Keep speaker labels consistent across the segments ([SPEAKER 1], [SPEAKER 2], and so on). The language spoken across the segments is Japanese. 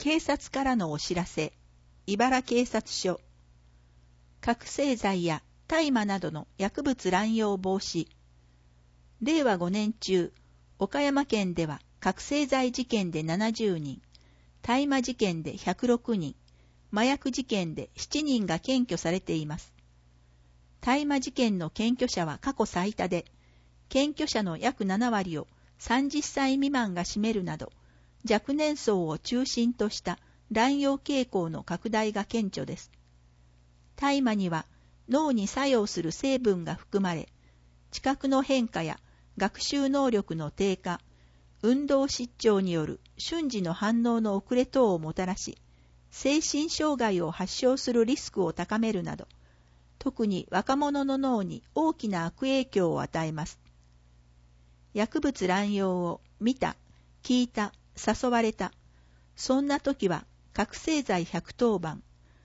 [SPEAKER 1] 警察からのお知らせ。茨警察署。覚醒剤や大麻などの薬物乱用防止。令和5年中、岡山県では覚醒剤事件で70人、大麻事件で106人、麻薬事件で7人が検挙されています。大麻事件の検挙者は過去最多で、検挙者の約7割を30歳未満が占めるなど、若年層を中心とした乱用傾向の拡大が顕著です。大麻には脳に作用する成分が含まれ、知覚の変化や学習能力の低下、運動失調による瞬時の反応の遅れ等をもたらし、精神障害を発症するリスクを高めるなど、特に若者の脳に大きな悪影響を与えます。薬物乱用を見た、聞いた、誘われた。そんな時は覚醒剤110番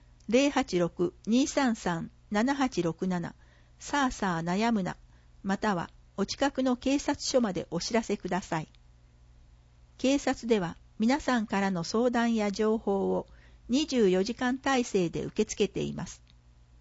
[SPEAKER 1] 086-233-7867 さあさあ悩むな、またはお近くの警察署までお知らせください。警察では皆さんからの相談や情報を24時間体制で受け付けています。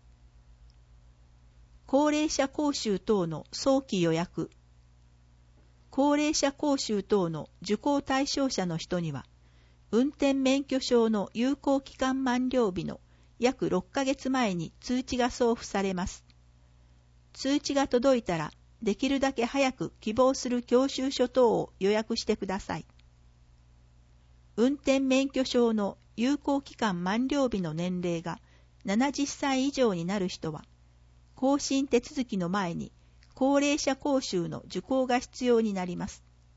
[SPEAKER 1] 高齢者講習等の早期予約。高齢者講習等の受講対象者の人には、運転免許証の有効期間満了日の約6ヶ月前に通知が送付されます。通知が届いたら、できるだけ早く希望する教習所等を予約してください。運転免許証の有効期間満了日の年齢が70歳以上になる人は、更新手続きの前に高齢者講習の受講が必要になります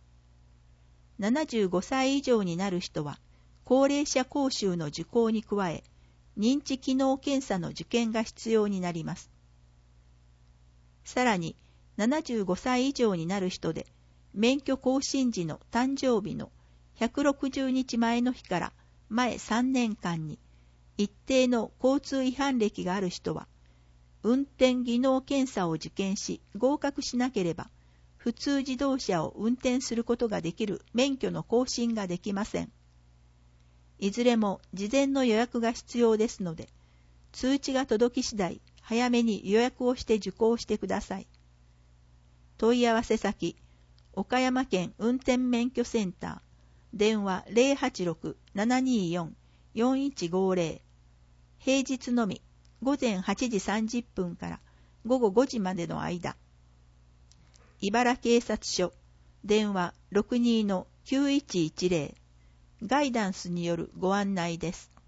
[SPEAKER 1] 。75歳以上になる人は、高齢者講習の受講に加え、認知機能検査の受験が必要になります。さらに、75歳以上になる人で、免許更新時の誕生日の160日前の日から前3年間に、一定の交通違反歴がある人は、運転技能検査を受験し合格しなければ、普通自動車を運転することができる免許の更新ができません。いずれも事前の予約が必要ですので、通知が届き次第、早めに予約をして受講してください。問い合わせ先、岡山県運転免許センター、電話 086-724-4150、平日のみ、午前8時30分から午後5時までの間。茨警察署、電話 62-9110、ガイダンスによるご案内です。